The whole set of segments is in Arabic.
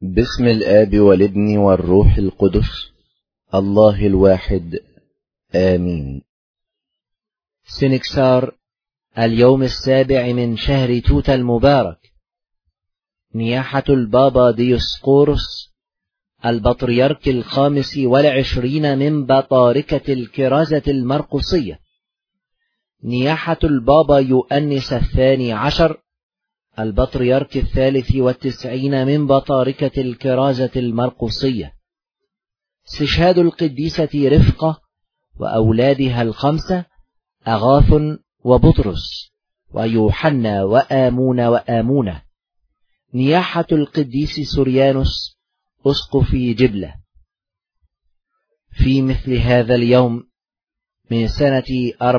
باسم الآب والابن والروح القدس الله الواحد آمين. سنكسار اليوم 7 من شهر توت المبارك. نياحة البابا ديوسقورس البطريرك 25 من بطاركة الكرازة المرقسية. نياحة البابا يؤنس 12 البطريرك 93 من بطاركة الكرازة المرقسية. استشهاد القديسة رفقة وأولادها 5 أغاث وبطرس ويوحنا وآمونة. نياحة القديس سوريانوس أسقف جبلة. في مثل هذا اليوم من سنة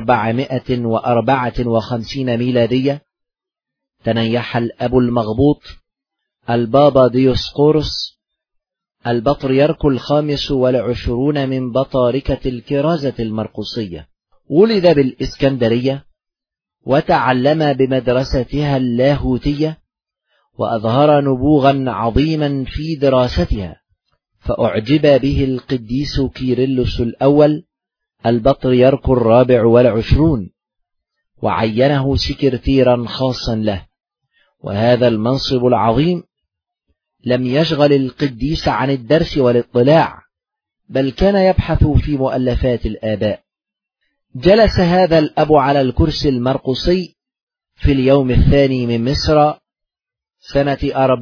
454 ميلادية تنيح الأب المغبوط البابا ديوسقورس البطريرك 25 من بطاركة الكرازة المرقسية. ولد بالإسكندرية وتعلم بمدرستها اللاهوتية وأظهر نبوغا عظيما في دراستها، فأعجب به القديس كيرلس الأول البطريرك 24 وعينه سكرتيرا خاصا له. وهذا المنصب العظيم لم يشغل القديس عن الدرس والاطلاع، بل كان يبحث في مؤلفات الآباء. جلس هذا الأب على الكرسي المرقسي في اليوم 2 من مصر سنة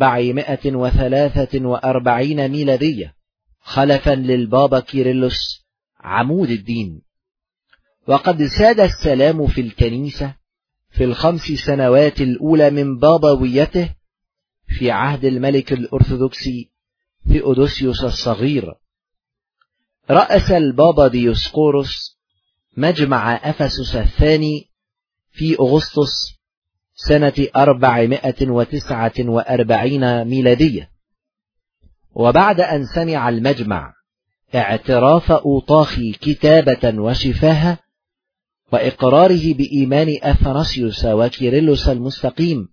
443 ميلادية خلفا للبابا كيرلس عمود الدين. وقد ساد السلام في الكنيسة في ال5 سنوات الأولى من بابويته في عهد الملك الأرثوذكسي ثيودوسيوس الصغير. رأس البابا ديوسقورس مجمع أفسس الثاني في أغسطس سنة 449 ميلادية. وبعد أن سمع المجمع اعتراف أوطاخي كتابة وشفاهة وإقراره بإيمان أثناسيوس وكيرلس المستقيم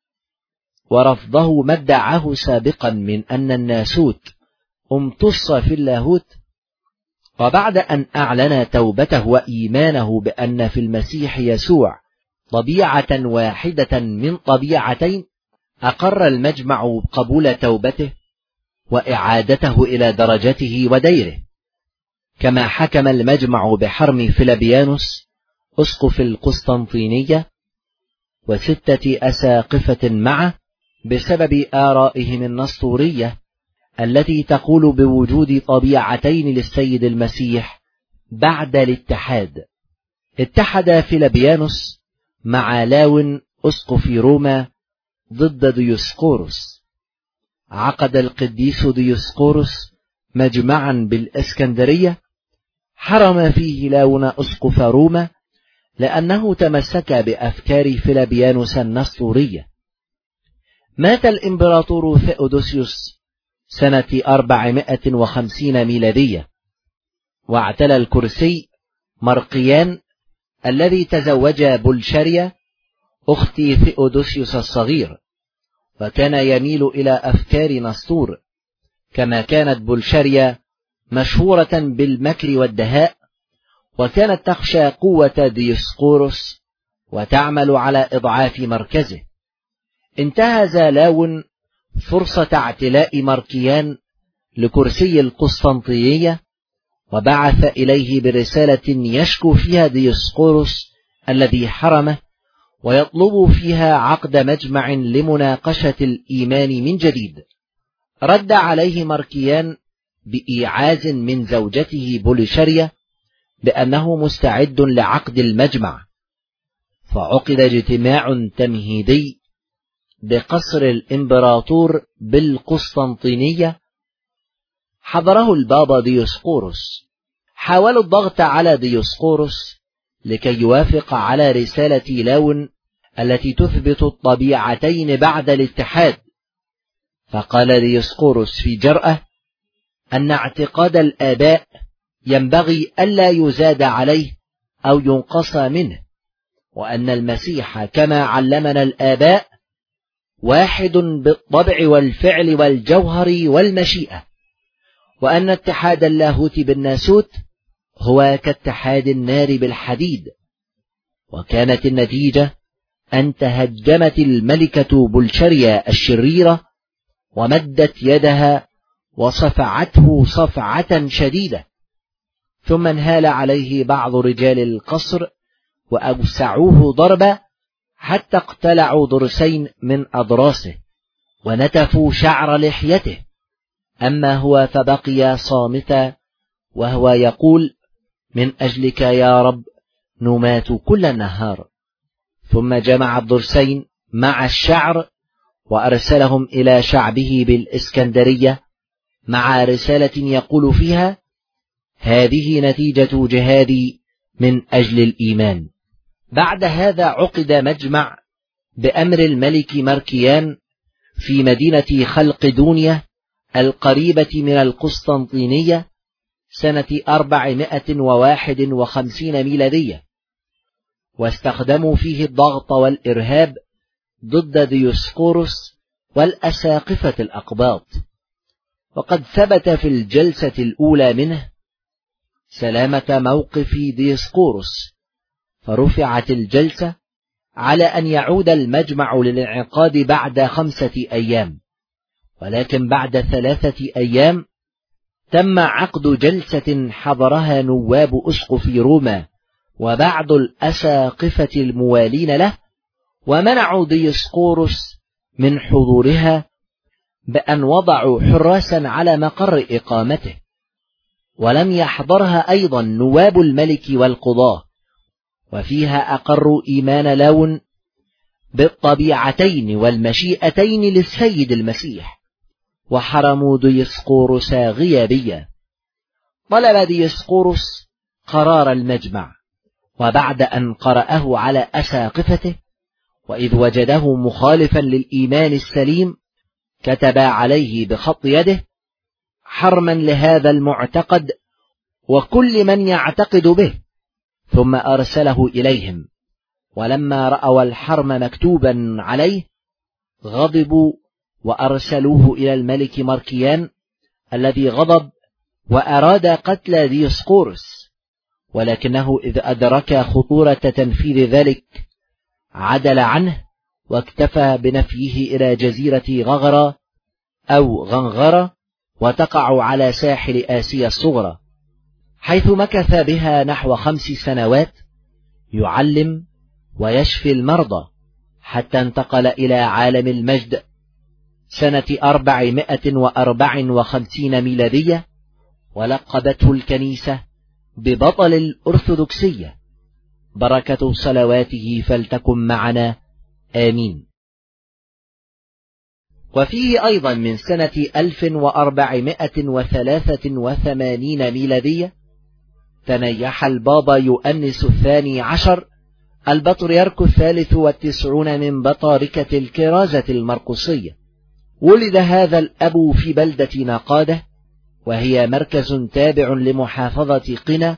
ورفضه ما ادعاه سابقا من أن الناسوت امتص في اللاهوت، وبعد أن أعلن توبته وإيمانه بأن في المسيح يسوع طبيعة واحدة من طبيعتين، أقر المجمع قبول توبته وإعادته إلى درجته وديره. كما حكم المجمع بحرم فيلبيانوس أسقف القسطنطينية و6 أساقفة معه بسبب آرائهم النسطورية التي تقول بوجود طبيعتين للسيد المسيح بعد الاتحاد. اتحد فيلبيانوس مع لاون أسقف روما ضد ديوسقورس. عقد القديس ديوسقورس مجمعا بالإسكندرية حرم فيه لاون أسقف روما لأنه تمسك بأفكار فيلبيانوس النسطورية. مات الإمبراطور ثيودوسيوس سنة 450 ميلادية، واعتلى الكرسي مرقيان الذي تزوج بولشاريا أخت ثيودوسيوس الصغير، وكان يميل إلى أفكار نسطور، كما كانت بولشاريا مشهورة بالمكر والدهاء، وكانت تخشى قوة ديوسقورس وتعمل على إضعاف مركزه. انتهز لاون فرصة اعتلاء مرقيان لكرسي القسطنطينية وبعث إليه برسالة يشكو فيها ديوسقورس الذي حرمه ويطلب فيها عقد مجمع لمناقشة الإيمان من جديد. رد عليه مرقيان بإيعاز من زوجته بولشاريا بأنه مستعد لعقد المجمع، فعقد اجتماع تمهيدي بقصر الإمبراطور بالقسطنطينية حضره البابا ديوسقورس. حاولوا الضغط على ديوسقورس لكي يوافق على رسالة لاون التي تثبت الطبيعتين بعد الاتحاد، فقال ديوسقورس في جرأة أن اعتقاد الآباء ينبغي ألا يزاد عليه أو ينقص منه، وأن المسيح كما علمنا الآباء واحد بالطبع والفعل والجوهر والمشيئة، وأن اتحاد اللاهوت بالناسوت هو كاتحاد النار بالحديد. وكانت النتيجة أن تهجمت الملكة بلشريا الشريرة ومدت يدها وصفعته صفعة شديدة، ثم انهال عليه بعض رجال القصر وأوسعوه ضربا حتى اقتلعوا ضرسين من أضراسه ونتفوا شعر لحيته، أما هو فبقي صامتا وهو يقول: من أجلك يا رب نمات كل النهار. ثم جمع الضرسين مع الشعر وأرسلهم إلى شعبه بالإسكندرية مع رسالة يقول فيها: هذه نتيجة جهادي من أجل الإيمان. بعد هذا عقد مجمع بأمر الملك ماركيان في مدينة خلقدونيا القريبة من القسطنطينية سنة 451 ميلادية، واستخدموا فيه الضغط والإرهاب ضد ديوسقورس والأساقفة الأقباط. وقد ثبت في الجلسة الأولى منه سلامة موقف ديوسقورس، فرفعت الجلسة على أن يعود المجمع للانعقاد بعد 5 أيام، ولكن بعد 3 أيام تم عقد جلسة حضرها نواب أسقف روما وبعض الأساقفة الموالين له، ومنعوا ديوسقورس من حضورها بأن وضعوا حراسا على مقر إقامته. ولم يحضرها أيضا نواب الملك والقضاة، وفيها أقروا إيمان لاون بالطبيعتين والمشيئتين للسيد المسيح، وحرموا ديوسقورس غيابيا. طلب ديوسقورس قرار المجمع، وبعد أن قرأه على أساقفته وإذ وجده مخالفا للإيمان السليم كتب عليه بخط يده حرما لهذا المعتقد وكل من يعتقد به، ثم أرسله إليهم. ولما رأوا الحرم مكتوبا عليه غضبوا وأرسلوه إلى الملك ماركيان الذي غضب وأراد قتل ديوسقورس، ولكنه إذ أدرك خطورة تنفيذ ذلك عدل عنه واكتفى بنفيه إلى جزيرة غغرة أو غنغرة، وتقع على ساحل آسيا الصغرى، حيث مكث بها نحو 5 سنوات يعلم ويشفي المرضى، حتى انتقل إلى عالم المجد سنة 454 ميلادية، ولقبته الكنيسة ببطل الأرثوذكسية. بركة صلواته فلتكن معنا، آمين. وفيه أيضا من سنة 1483 ميلادية تنيح البابا يؤنس 12 البطريرك 93 من بطاركة الكرازة المرقسية. ولد هذا الأب في بلدة نقادة، وهي مركز تابع لمحافظة قنا،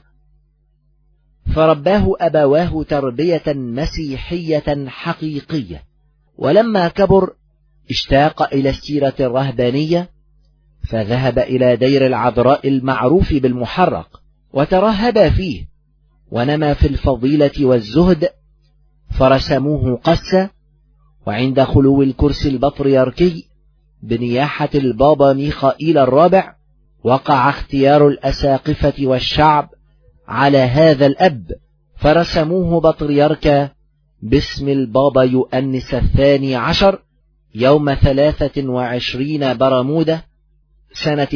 فرباه أبواه تربية مسيحية حقيقية. ولما كبر اشتاق إلى السيرة الرهبانية، فذهب إلى دير العذراء المعروف بالمحرق وترهب فيه، ونمى في الفضيلة والزهد، فرسموه قسا. وعند خلو الكرسي البطريركي بنياحة البابا ميخائيل الرابع وقع اختيار الأساقفة والشعب على هذا الأب، فرسموه بطريركا باسم البابا يؤنس 12 يوم 23 برمودة سنة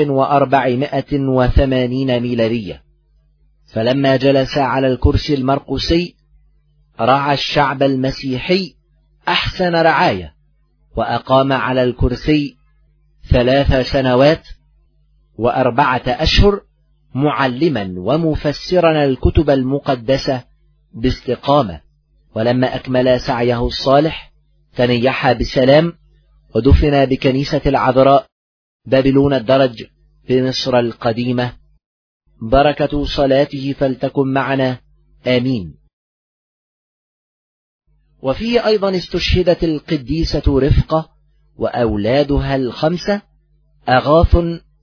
1480 ميلادية. فلما جلس على الكرسي المرقسي رعى الشعب المسيحي أحسن رعاية، وأقام على الكرسي 3 سنوات و4 أشهر معلما ومفسرا الكتب المقدسة باستقامة. ولما أكمل سعيه الصالح تنيح بسلام، ودفن بكنيسة العذراء بابلون الدرج في مصر القديمة. بركة صلاته فلتكن معنا، آمين. وفيه أيضا استشهدت القديسة رفقة وأولادها 5 أغاث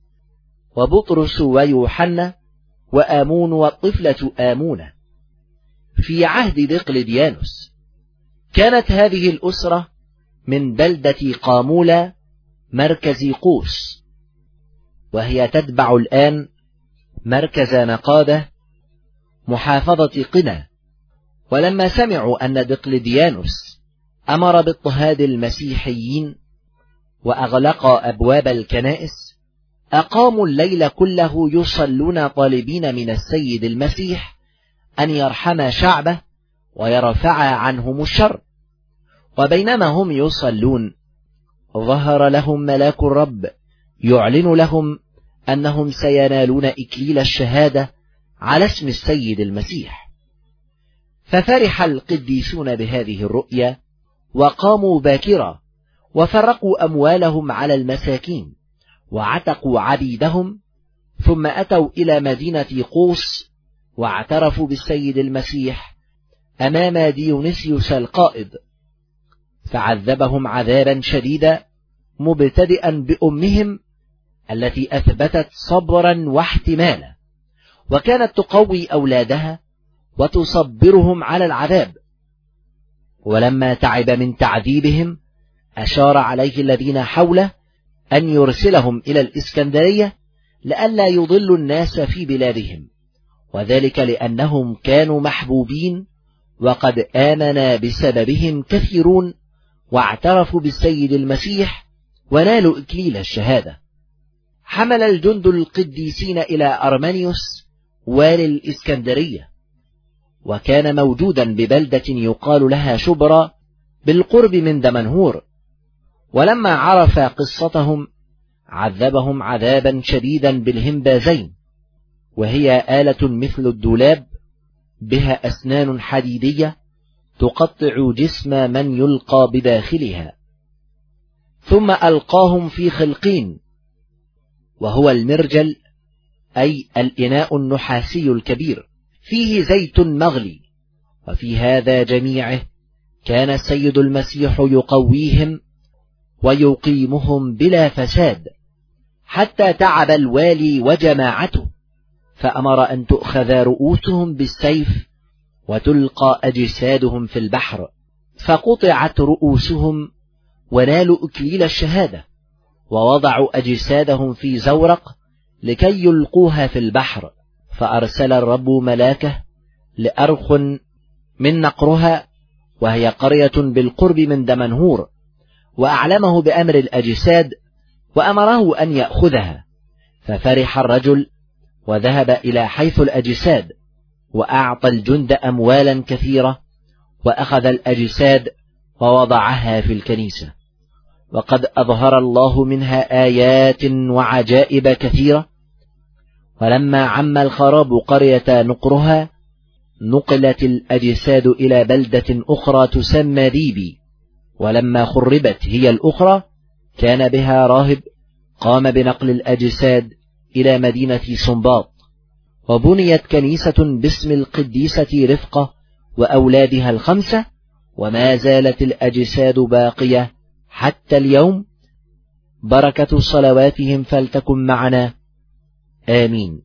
وبطرس ويوحنا وآمون والطفلة آمونة في عهد دقلديانوس. كانت هذه الأسرة من بلدة قامولة مركز قوس، وهي تتبع الآن مركز نقادة محافظة قنا. ولما سمعوا أن دقلديانوس أمر باضطهاد المسيحيين وأغلق أبواب الكنائس، أقاموا الليل كله يصلون طالبين من السيد المسيح أن يرحم شعبه ويرفع عنهم الشر. وبينما هم يصلون ظهر لهم ملاك الرب يعلن لهم أنهم سينالون إكليل الشهادة على اسم السيد المسيح. ففرح القديسون بهذه الرؤيا وقاموا باكرا وفرقوا أموالهم على المساكين وعتقوا عبيدهم، ثم أتوا إلى مدينة قوس واعترفوا بالسيد المسيح أمام ديونيسيوس القائد، فعذبهم عذابا شديدا مبتدئا بأمهم التي أثبتت صبرا واحتمالا، وكانت تقوي أولادها وتصبرهم على العذاب. ولما تعب من تعذيبهم أشار عليه الذين حوله أن يرسلهم إلى الإسكندرية لئلا يضلوا الناس في بلادهم، وذلك لأنهم كانوا محبوبين وقد آمن بسببهم كثيرون واعترفوا بالسيد المسيح ونالوا إكليل الشهادة. حمل الجند القديسين إلى أرمانيوس والي الإسكندرية، وكان موجودا ببلدة يقال لها شبرا بالقرب من دمنهور. ولما عرف قصتهم عذبهم عذابا شديدا بالهمبازين، وهي آلة مثل الدولاب بها أسنان حديدية تقطع جسم من يلقى بداخلها. ثم ألقاهم في خلقين، وهو المرجل أي الإناء النحاسي الكبير فيه زيت مغلي. وفي هذا جميعه كان السيد المسيح يقويهم ويقيمهم بلا فساد، حتى تعب الوالي وجماعته، فأمر أن تؤخذ رؤوسهم بالسيف وتلقى أجسادهم في البحر، فقطعت رؤوسهم ونالوا إكليل الشهادة، ووضعوا أجسادهم في زورق لكي يلقوها في البحر. فأرسل الرب ملاكه لأرخ من نقرها، وهي قرية بالقرب من دمنهور، وأعلمه بأمر الأجساد وأمره أن يأخذها. ففرح الرجل وذهب إلى حيث الأجساد، وأعطى الجند أموالا كثيرة، وأخذ الأجساد ووضعها في الكنيسة. وقد أظهر الله منها آيات وعجائب كثيرة. ولما عم الخراب قرية نقرها نقلت الأجساد إلى بلدة أخرى تسمى ديبي. ولما خربت هي الأخرى كان بها راهب قام بنقل الأجساد إلى مدينة سنباط، وبنيت كنيسة باسم القديسة رفقة وأولادها 5، وما زالت الأجساد باقية حتى اليوم. بركة صلواتهم فلتكن معنا، آمين.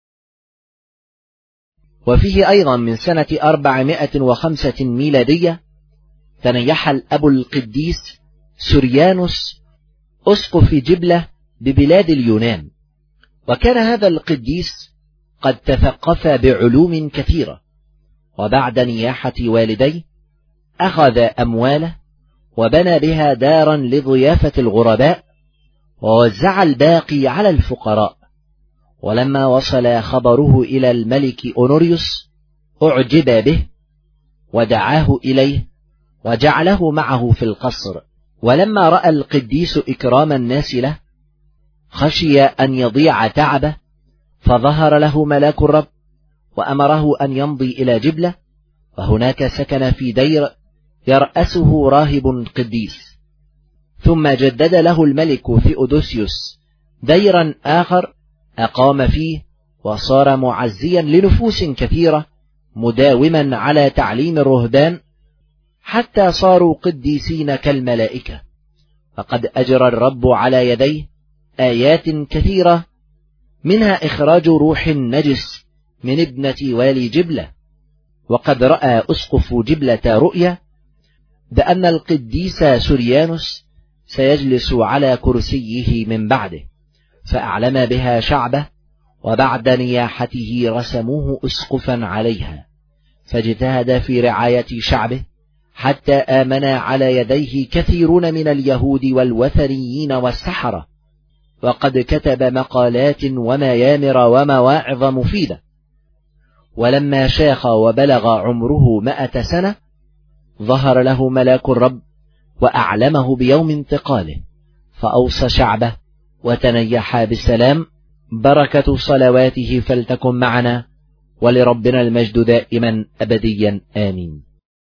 وفيه أيضا من سنة 405 ميلادية تنيح الأب القديس سوريانوس أسقف جبلة ببلاد اليونان. وكان هذا القديس قد تثقف بعلوم كثيرة، وبعد نياحة والديه أخذ أمواله وبنى بها دارا لضيافة الغرباء، ووزع الباقي على الفقراء. ولما وصل خبره إلى الملك أونوريوس أعجب به ودعاه إليه وجعله معه في القصر. ولما رأى القديس إكرام الناس له خشي أن يضيع تعبه، فظهر له ملاك الرب وأمره أن يمضي إلى جبلة، وهناك سكن في دير يرأسه راهب قديس. ثم جدد له الملك ثيودوسيوس ديرا آخر أقام فيه، وصار معزيا لنفوس كثيرة مداوما على تعليم الرهبان، حتى صاروا قديسين كالملائكة. فقد أجرى الرب على يديه آيات كثيرة، منها إخراج روح نجس من ابنة والي جبلة. وقد رأى أسقف جبلة رؤيا بأن القديس سوريانوس سيجلس على كرسيه من بعده، فأعلم بها شعبه، وبعد نياحته رسموه أسقفا عليها، فاجتهد في رعاية شعبه حتى آمن على يديه كثيرون من اليهود والوثنيين والسحرة. وقد كتب مقالات وميامر ومواعظ مفيدة. ولما شاخ وبلغ عمره 100 سنة ظهر له ملاك الرب وأعلمه بيوم انتقاله، فأوصى شعبه وتنيح بسلام. بركة صلواته فلتكن معنا، ولربنا المجد دائما أبديا آمين.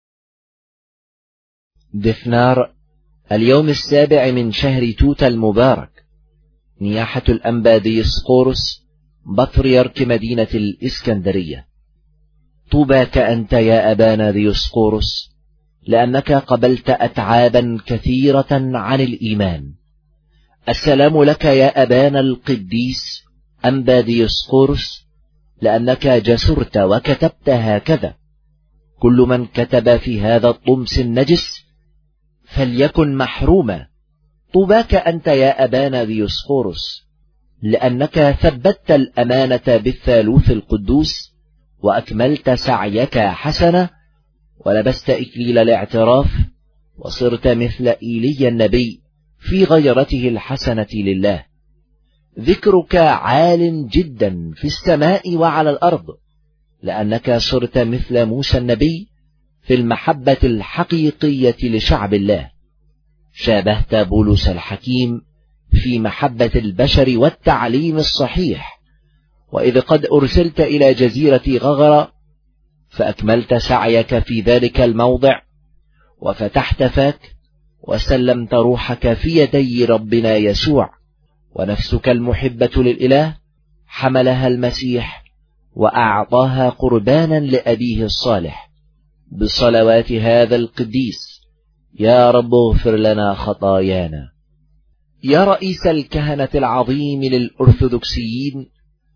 دفنار، اليوم 7 من شهر توت المبارك، نياحة الأنبا ديسقورس بطريرك مدينة الإسكندرية. طوباك أنت يا أبانا ديسقورس، لأنك قبلت أتعابا كثيرة عن الإيمان. السلام لك يا أبانا القديس أنبا ديسقورس، لأنك جسرت وكتبت هكذا: كل من كتب في هذا الطمس النجس فليكن محروما. طوباك أنت يا أبانا ديسقورس، لأنك ثبتت الأمانة بالثالوث القدوس، وأكملت سعيك حسنا، ولبست إكليل الاعتراف، وصرت مثل إيليا النبي في غيرته الحسنة لله. ذكرك عال جدا في السماء وعلى الأرض، لأنك صرت مثل موسى النبي في المحبة الحقيقية لشعب الله. شابهت بولس الحكيم في محبة البشر والتعليم الصحيح. وإذ قد أرسلت إلى جزيرة غغرة فأكملت سعيك في ذلك الموضع، وفتحت فاك وسلمت روحك في يدي ربنا يسوع، ونفسك المحبة للإله حملها المسيح وأعطاها قربانا لأبيه الصالح بصلوات هذا القديس. يا رب اغفر لنا خطايانا. يا رئيس الكهنة العظيم للأرثوذكسيين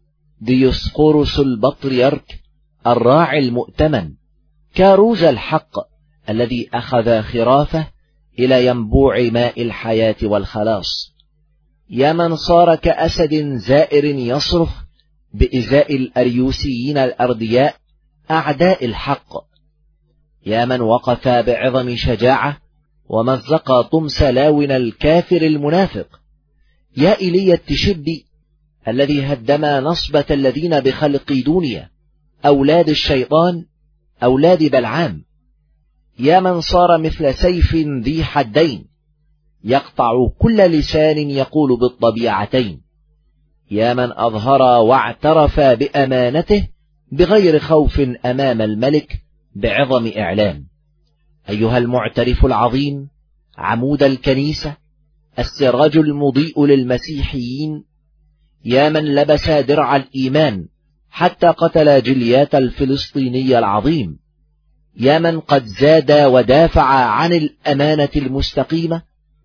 ديسقورس البطريرك الراعي المؤتمن، كاروز الحق الذي أخذ خرافه إلى ينبوع ماء الحياة والخلاص. يا من صار كأسد زائر يصرخ بإزاء الأريوسيين الأردياء أعداء الحق. يا من وقف بعظم شجاعة ومزق طمس لاون الكافر المنافق. يا إيليا التشبي الذي هدم نصبة الذين بخلق دنيا، أولاد الشيطان، أولاد بلعام. يا من صار مثل سيف ذي حدين يقطع كل لسان يقول بالطبيعتين. يا من أظهر واعترف بأمانته بغير خوف أمام الملك بعظم إعلان. أيها المعترف العظيم، عمود الكنيسة، السراج المضيء للمسيحيين، يا من لبس درع الإيمان حتى قتل جليات الفلسطيني العظيم، يا من قد زاد ودافع عن الأمانة المستقيمة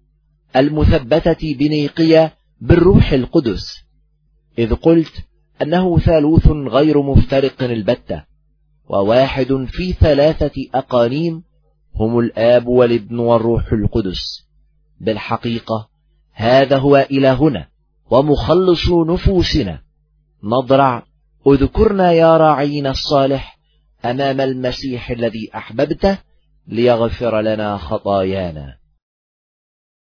المثبتة بنيقية بالروح القدس، إذ قلت أنه ثالوث غير مفترق البتة، وواحد في 3 أقانيم، هم الآب والابن والروح القدس. بالحقيقة هذا هو إلهنا ومخلص نفوسنا. نضرع: اذكرنا يا راعينا الصالح أمام المسيح الذي أحببته ليغفر لنا خطايانا.